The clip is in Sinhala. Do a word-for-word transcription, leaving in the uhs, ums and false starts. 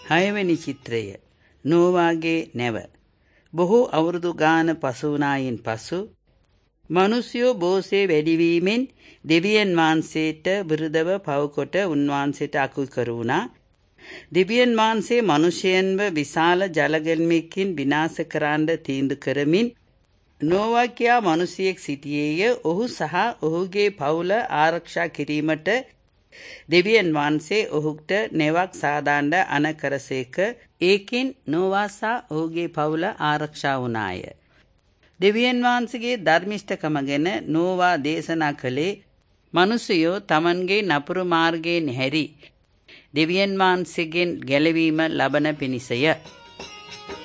හයවෙනි චිත්‍රය නෝවාගේ නැව. බොහෝ අවුරුදු ගාන පසු වුණායින් පසු මිනිස්යෝ බෝසේ වැඩිවීමෙන් දෙවියන් වහන්සේට විරුද්ධව පවකොට උන්වහන්සේට අකුල් කරුණා. දෙවියන් වහන්සේ මිනිසයන්ව විශාල ජලගැලීමකින් විනාශ කරන්න තීන්දුව කරමින් නෝවා කියා මිනිසියෙක් සිටියේය. ඔහු සහ ඔහුගේ පවුල ආරක්ෂා කිරීමට දෙවියන් වහන්සේ ඔහුට නෙවක් සාදාන්න අනකරසේක. ඒකින් නෝවා සහ ඔහුගේ පවුල ආරක්ෂා වුණාය. දෙවියන් වහන්සේගේ ධර්මිෂ්ඨකම ගැන නෝවා දේශනා කළේ මිනිසයෝ තමන්ගේ නපුරු මාර්ගයෙන් හැරි දෙවියන් වහන්සේගෙන් ගැලවීම ලබන පිණිසය.